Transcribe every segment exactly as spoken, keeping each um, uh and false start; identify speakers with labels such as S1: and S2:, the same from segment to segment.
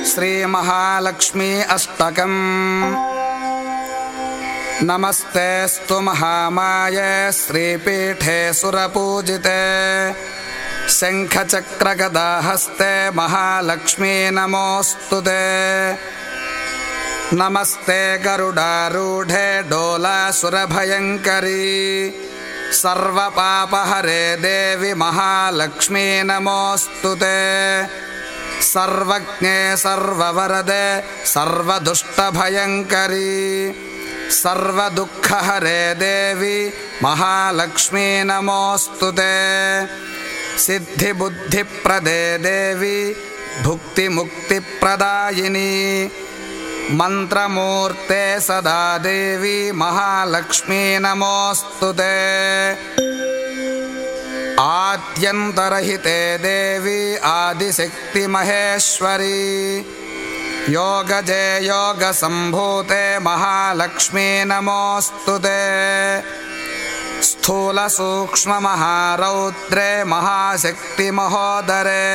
S1: श्रीमहालक्ष्मी अष्टकम्। नमस्तेऽस्तु महामाये श्रीपीठे सुरपूजिते शङ्खचक्रगदाहस्ते महालक्ष्मी नमोऽस्तुते। नमस्ते गरुडारूढे डोलासुरभयङ्करी सर्वपापहरे देवी महालक्ष्मी नमोऽस्तुते। सर्वज्ञे सर्ववरदे सर्वदुष्टभयङ्करी सर्वदुःखहरे देवी महालक्ष्मी नमोऽस्तुते। सिद्धिबुद्धिप्रदे देवी भुक्तिमुक्तिप्रदायिनी मन्त्रमूर्ते सदा देवी महालक्ष्मी नमोऽस्तुते। आद्यन्तरहिते देवी आदिशक्तिमहेश्वरी योगजे योगसम्भूते महालक्ष्मी नमोऽस्तुते। स्थूलसूक्ष्ममहारौद्रे महाशक्तिमहोदरे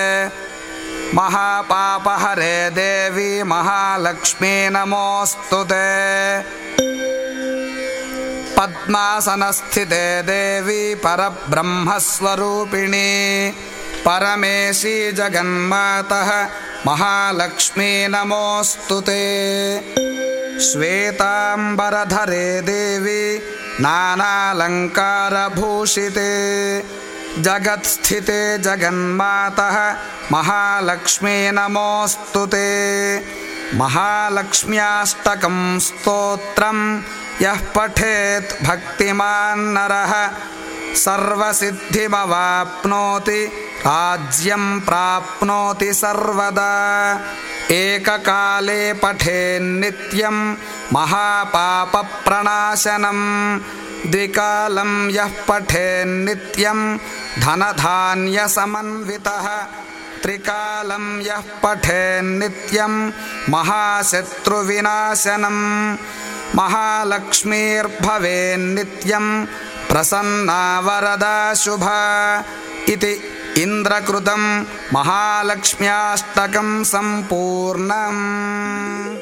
S1: महापापहरे देवी महालक्ष्मी नमोऽस्तुते। पद्मासनस्थिते देवी परब्रह्मस्वरूपिणी परमेशी जगन्मातः महालक्ष्मी नमोऽस्तुते। श्वेताम्बरधरे देवी नानालङ्कारभूषिते जगत्स्थिते जगन्मातः महालक्ष्मी नमोऽस्तुते। महालक्ष्म्याष्टकं स्तोत्रं यः पठेत् भक्तिमान् नरः सर्वसिद्धिमवाप्नोति राज्यं प्राप्नोति सर्वदा। एककाले पठेन्नित्यं महापापप्रणाशनं द्विकालं यः पठेन्नित्यं धनधान्यसमन्वितः त्रिकालं यः पठेन्नित्यं महाशत्रुविनाशनं महालक्ष्मीर्भवेन्नित्यं प्रसन्ना वरदा शुभा इति इन्द्रकृतं महालक्ष्म्याष्टकं सम्पूर्णम्।